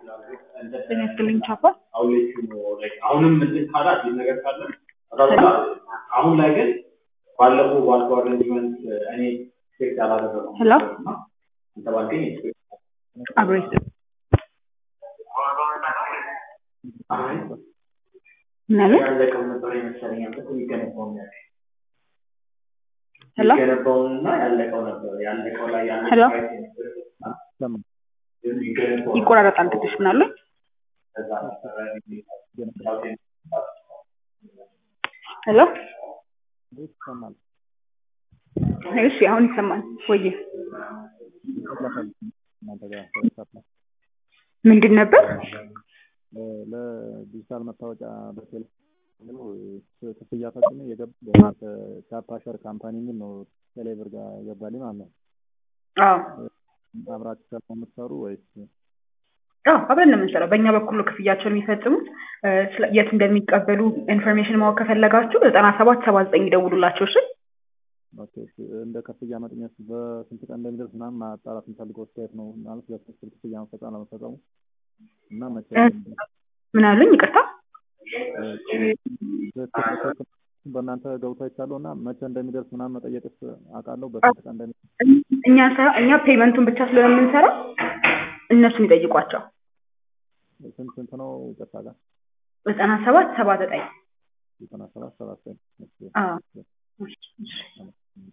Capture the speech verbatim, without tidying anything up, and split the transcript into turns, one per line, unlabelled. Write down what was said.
ጤናስጥልኝ ቻፓ
አሁንም እንትን ካላት ነገር ካለ አሁን ላይ ግን ባለፈው ባልከው አሬንጅመንት እኔ ኤክስፔክት አላደረኩም
ሄሎ
እና እንተባልከኝ ኤክስፔክት
አብሬት
አይ
ነለ
ያለቀው ነበር የመሰለኝ አንተ ይገነባው ነው
ሄሎ
ይገነባውና ያለቀው ነበር ያለቀው ላይ
ሄሎ
ያለቀው
ይቆራረጣል ትንሽ ምናለ ሄሎ
ይሰማል
እሺ አሁን ይሰማል ወይ ምንድን ነበር
ለዲጂታል መታወቂያ በቴሌ ነው ክፍያ ፈጽሜ የገባው ካፓሸር ካምፓኒ ምን ነው ቴሌብር ጋር ገባልኝ ማለት ነው
አዎ
አብራችሁ ስለምትሰሩ ወይስ
አዎ አብረን ነው የምንሰራው በእኛ በኩል ነው ክፍያቸውን የሚፈጽሙት የት እንደሚቀበሉ ኢንፎርሜሽን ማወቅ ከፈለጋችሁ ዘጠና ሰባት ሰባ ዘጠኝ ይደውሉላችሁ እሺ
ኦኬ እንደ ከፍያ መጠኛስ በስንት ቀን እንደሚደርስ ምናምን ማጣራት እንፈልገው ስቴት ነው ማለት በስንት ክፍያ መፈጸም ለመፈጸሙ እና መቼ
ምን አሉኝ ይቅርታ
በእናንተ ገብቶ ይቻላልና መቼ እንደሚደርስ ምናምን መጠየቅስ አውቃለሁ በስንት ቀን እንደሚደርስ
እኛ እኛ ፔመንቱን ብቻ ስለምንሰራ እነሱን ይጠይቋቸው
ስንት ስንት ነው ይቅርታ ጋር
ዘጠና ሰባት ሰባ ዘጠኝ
ዘጠና ሰባት ሰባ ዘጠኝ
አዎ